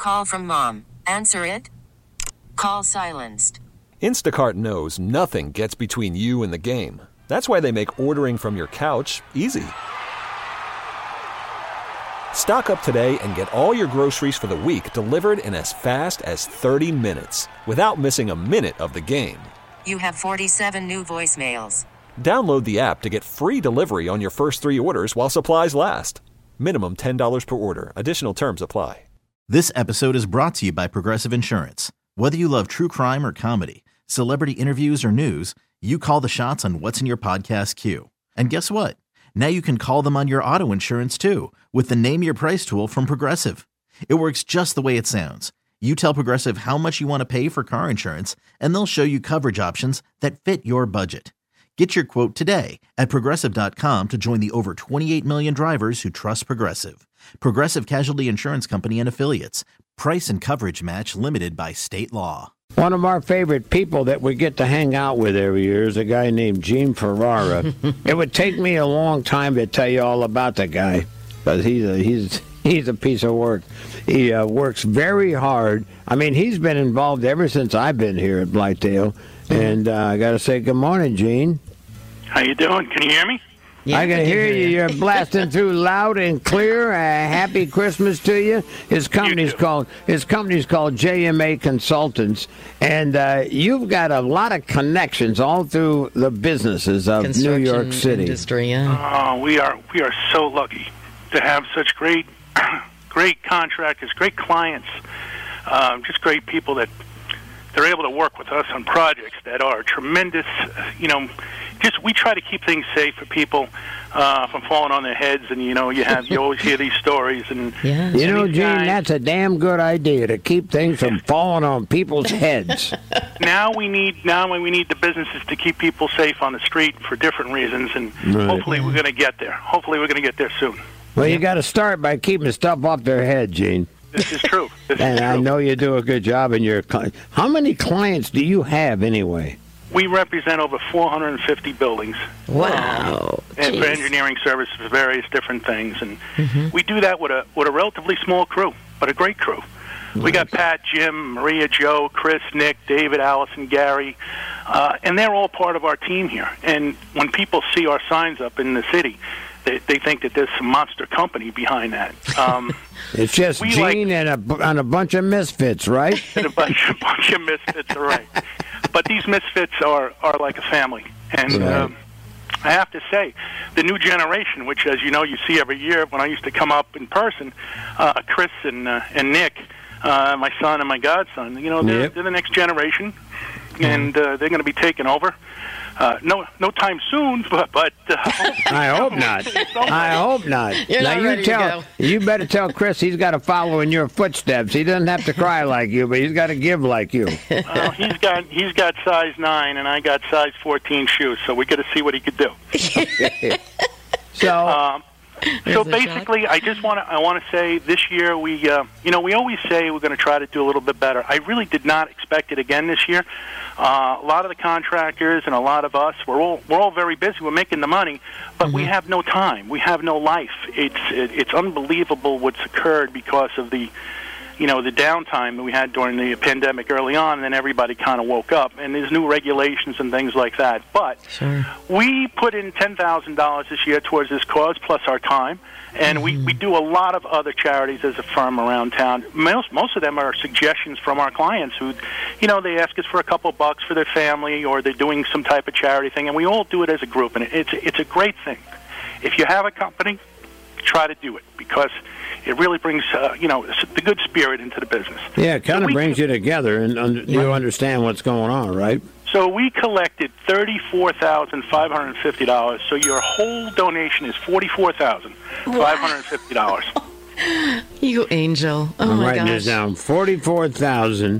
call from mom. Answer it. Call silenced. Instacart knows nothing gets between you and the game. That's why they make ordering from your couch easy. Stock up today and get all your groceries for the week delivered in as fast as 30 minutes without missing a minute of the game. You have 47 new voicemails. Download the app to get free delivery on your first 3 orders while supplies last. Minimum $10 per order. Additional terms apply. This episode is brought to you by Progressive Insurance. Whether you love true crime or comedy, celebrity interviews or news, you call the shots on what's in your podcast queue. And guess what? Now you can call them on your auto insurance too with the Name Your Price tool from Progressive. It works just the way it sounds. You tell Progressive how much you want to pay for car insurance, and they'll show you coverage options that fit your budget. Get your quote today at Progressive.com to join the over 28 million drivers who trust Progressive. Progressive Casualty Insurance Company and Affiliates. Price and coverage match limited by state law. One of our favorite people that we get to hang out with every year is a guy named Gene Ferrara. It would take me a long time to tell you all about the guy, but he's a piece of work. He works very hard. I mean, he's been involved ever since I've been here at Blythedale. And I got to say good morning, Gene. How you doing? Can you hear me? Yeah, I can hear you. You're blasting through loud and clear. Happy Christmas to you. His company's called JMA Consultants, and you've got a lot of connections all through the businesses of New York City. Industry, yeah. We are so lucky to have such great contractors, great clients, just great people that they're able to work with us on projects that are tremendous. We try to keep things safe for people from falling on their heads, and you always hear these stories. And yeah. Gene, that's a damn good idea to keep things from falling on people's heads. Now we need the businesses to keep people safe on the street for different reasons, and hopefully we're going to get there. Hopefully we're going to get there soon. Well, you got to start by keeping stuff off their head, Gene. This is true. I know you do a good job in your. How many clients do you have anyway? We represent over 450 buildings. Wow! And for engineering services for various different things, and we do that with a relatively small crew, but a great crew. We got Pat, Jim, Maria, Joe, Chris, Nick, David, Allison, Gary, and they're all part of our team here. And when people see our signs up in the city, they think that there's some monster company behind that. It's just Gene and a bunch of misfits, right? And a bunch of misfits, are right. But these misfits are like a family. And I have to say, the new generation, which, as you know, you see every year when I used to come up in person, Chris and Nick, my son and my godson, they're the next generation, and they're going to be taking over. No time soon, but I hope not. I hope not. You're not ready to go. You better tell Chris he's got to follow in your footsteps. He doesn't have to cry like you, but he's got to give like you. He's got size 9, and I got size 14 shoes, so we got to see what he could do. So basically, I want to say this year we always say we're going to try to do a little bit better. I really did not expect it again this year. A lot of the contractors and a lot of us, we're all very busy. We're making the money, but we have no time. We have no life. It's unbelievable what's occurred because of the downtime that we had during the pandemic early on, and then everybody kind of woke up, and there's new regulations and things like that. But we put in $10,000 this year towards this cause, plus our time, and we do a lot of other charities as a firm around town. Most of them are suggestions from our clients who, they ask us for a couple bucks for their family, or they're doing some type of charity thing, and we all do it as a group, and it's a great thing. If you have a company, try to do it, because it really brings, the good spirit into the business. Yeah, it kind of brings you together, and you understand what's going on, right? So we collected $34,550. So your whole donation is $44,550. You angel! Oh I'm my writing gosh! this down. $44,550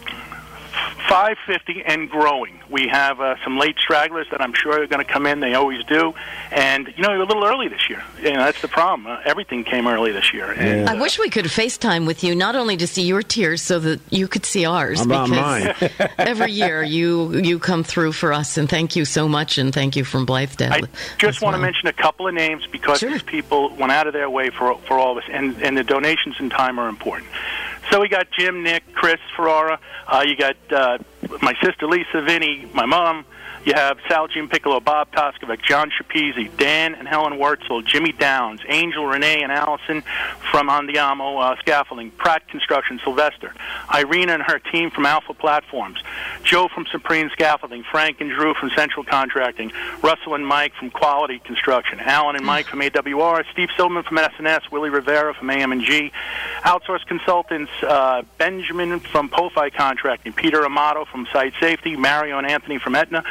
and growing. We have some late stragglers that I'm sure are going to come in. They always do. And, we're a little early this year. That's the problem. Everything came early this year. And, I wish we could FaceTime with you, not only to see your tears, so that you could see ours. How about mine? Every year you come through for us, and thank you so much, and thank you from Blythedale. I just want to mention a couple of names because these people went out of their way for all of us, and the donations and time are important. So we got Jim, Nick, Chris, Ferrara. You got my sister Lisa, Vinny, my mom. You have Sal, Jim Piccolo, Bob Toskovic, John Shapezi, Dan and Helen Wurtzel, Jimmy Downs, Angel, Renee, and Allison from Andiamo Scaffolding, Pratt Construction, Sylvester, Irina and her team from Alpha Platforms, Joe from Supreme Scaffolding, Frank and Drew from Central Contracting, Russell and Mike from Quality Construction, Alan and Mike from AWR, Steve Silverman from SNS, Willie Rivera from AM&G, Outsource Consultants, Benjamin from Pofi Contracting, Peter Amato from Site Safety, Mario and Anthony from Aetna,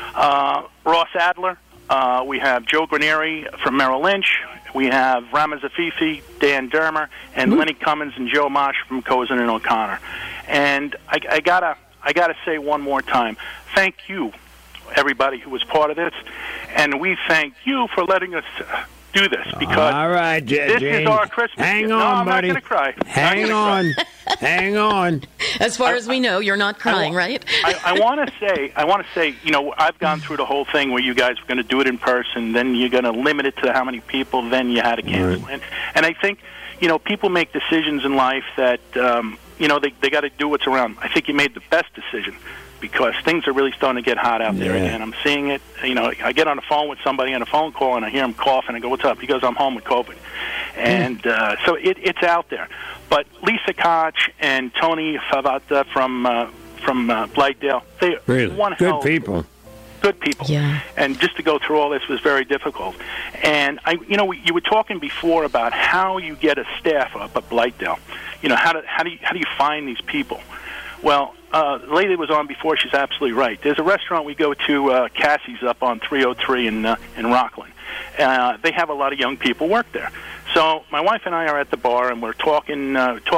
Ross Adler, we have Joe Granieri from Merrill Lynch, we have Rama Zafifi, Dan Dermer, and Lenny Cummins and Joe Mosh from Cozen and O'Connor. And I gotta say one more time, thank you, everybody who was part of this, and we thank you for letting us do this, because all right, this is our Christmas Hang gift. on, no, I'm buddy. not going to cry. Hang on. Hang on. As far as we know, you're not crying, right? I want to say, you know, I've gone through the whole thing where you guys were going to do it in person, then you're going to limit it to how many people, then you had to cancel. Right. And I think, you know, people make decisions in life that, you know, they got to do what's around. I think you made the best decision, because things are really starting to get hot out there again. I'm seeing it. You know, I get on the phone with somebody on a phone call, and I hear him cough, and I go, "What's up?" He goes, "I'm home with COVID." And so it's out there. But Lisa Koch and Tony Favata from Blightdale, they Really? one Good hell people. Good people. Yeah. And just to go through all this was very difficult. And you were talking before about how you get a staff up at Blightdale. You know, how do you find these people? Well, the lady that was on before, she's absolutely right. There's a restaurant we go to, Cassie's up on 303 in Rockland. They have a lot of young people work there. So my wife and I are at the bar, and we're talking,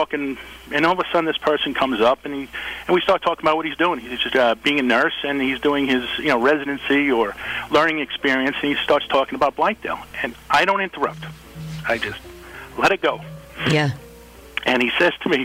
and all of a sudden this person comes up, and we start talking about what he's doing. He's just being a nurse, and he's doing his residency or learning experience, and he starts talking about Blightdale. And I don't interrupt. I just let it go. Yeah. And he says to me,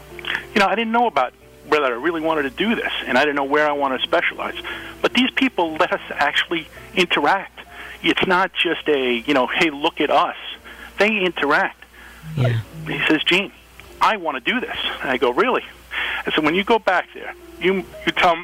I didn't know about whether I really wanted to do this, and I didn't know where I want to specialize. But these people let us actually interact. It's not just a, hey, look at us. They interact. Yeah. He says, Gene, I want to do this. And I go, really? I said, when you go back there, you tell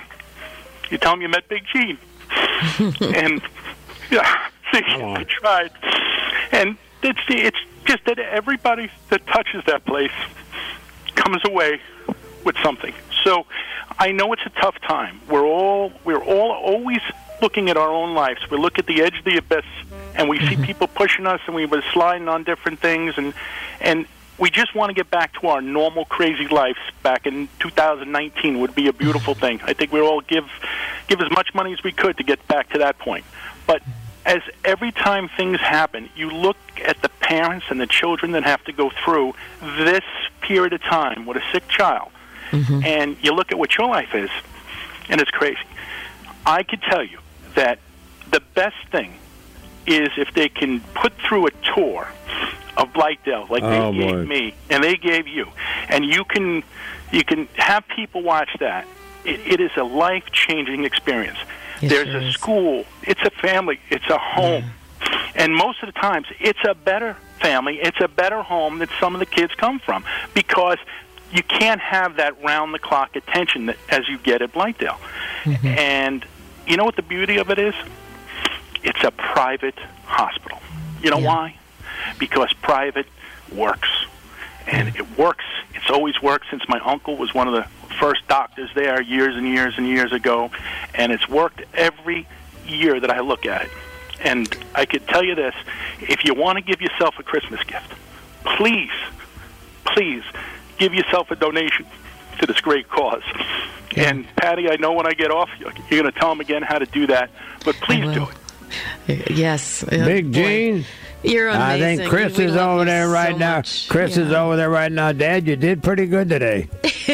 him you met Big Gene. And see, I tried. And it's just that everybody that touches that place comes away with something. So I know it's a tough time. We're all always looking at our own lives. We look at the edge of the abyss, and we see people pushing us, and we were sliding on different things, and we just want to get back to our normal crazy lives back in 2019 would be a beautiful thing. I think we all give as much money as we could to get back to that point. But as every time things happen, you look at the parents and the children that have to go through this period of time with a sick child, and you look at what your life is, and it's crazy. I could tell you that the best thing is if they can put through a tour of Blightdale like they gave me and they gave you, and you can have people watch that. It is a life-changing experience. Yes, There's a school. It's a family. It's a home. Yeah. And most of the times, it's a better family. It's a better home that some of the kids come from, because you can't have that round-the-clock attention as you get at Blightdale. And you know what the beauty of it is? It's a private hospital. You know why? Because private works. And it works. It's always worked since my uncle was one of the first doctors there years and years and years ago. And it's worked every year that I look at it. And I could tell you this, if you want to give yourself a Christmas gift, please give yourself a donation to this great cause. And Patty, I know when I get off, you're going to tell them again how to do that, but please do it. Yes. Big Gene. You're amazing. I think Chris is over there right now. Chris is over there right now. Dad, you did pretty good today.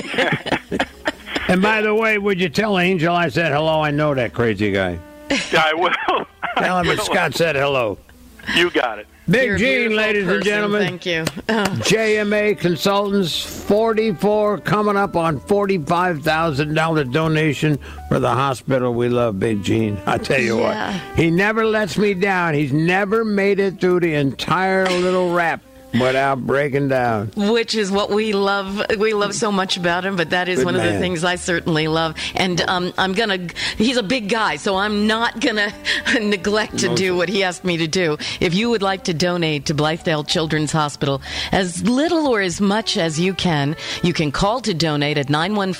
And by the way, would you tell Angel I said hello? I know that crazy guy. Yeah, I will. Tell him that Scott said hello. You got it. Big Gene, ladies and gentlemen. Thank you. JMA Consultants, 44 coming up on $45,000 donation for the hospital. We love Big Gene. I tell you what, he never lets me down. He's never made it through the entire little rap without breaking down. Which is what we love. We love so much about him, but that is one of the things I certainly love. And he's a big guy, so I'm not going to neglect to do what he asked me to do. If you would like to donate to Blythedale Children's Hospital, as little or as much as you can call to donate at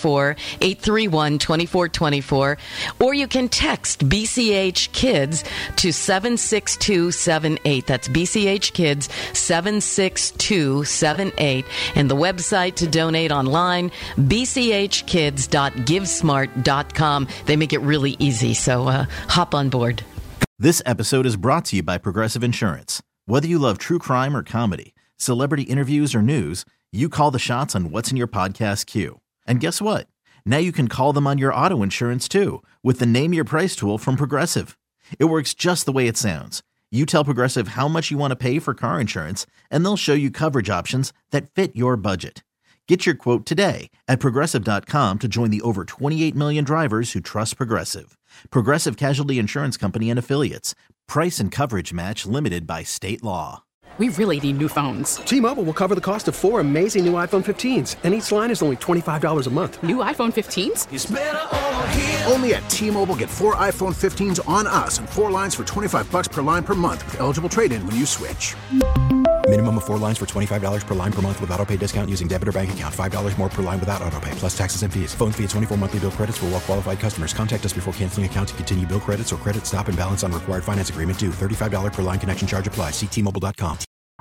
914-831-2424, or you can text BCH Kids to 76278. That's BCH Kids 76278. And the website to donate online, bchkids.givesmart.com. They make it really easy, so hop on board. This episode is brought to you by Progressive Insurance. Whether you love true crime or comedy, celebrity interviews or news, you call the shots on what's in your podcast queue. And guess what? Now you can call them on your auto insurance too with the Name Your Price tool from Progressive. It works just the way it sounds. You tell Progressive how much you want to pay for car insurance, and they'll show you coverage options that fit your budget. Get your quote today at Progressive.com to join the over 28 million drivers who trust Progressive. Progressive Casualty Insurance Company and Affiliates. Price and coverage match limited by state law. We really need new phones. T-Mobile will cover the cost of 4 amazing new iPhone 15s, and each line is only $25 a month. New iPhone 15s? It's better over here. Only at T-Mobile, get 4 iPhone 15s on us and 4 lines for $25 per line per month with eligible trade-in when you switch. Minimum of 4 lines for $25 per line per month with autopay discount using debit or bank account. $5 more per line without autopay, plus taxes and fees. Phone fee at 24 monthly bill credits for well-qualified customers. Contact us before canceling account to continue bill credits or credit stop and balance on required finance agreement due. $35 per line connection charge applies. See T-Mobile.com.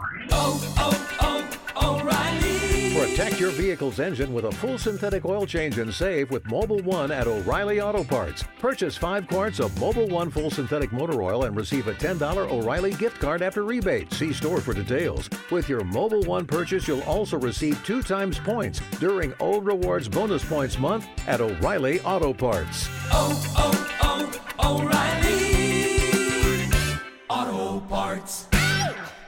O'Reilly. Protect your vehicle's engine with a full synthetic oil change and save with Mobil 1 at O'Reilly Auto Parts. Purchase 5 quarts of Mobil 1 full synthetic motor oil and receive a $10 O'Reilly gift card after rebate. See store for details. With your Mobil 1 purchase, you'll also receive 2 times points during O Rewards Bonus Points Month at O'Reilly Auto Parts. O'Reilly Auto Parts.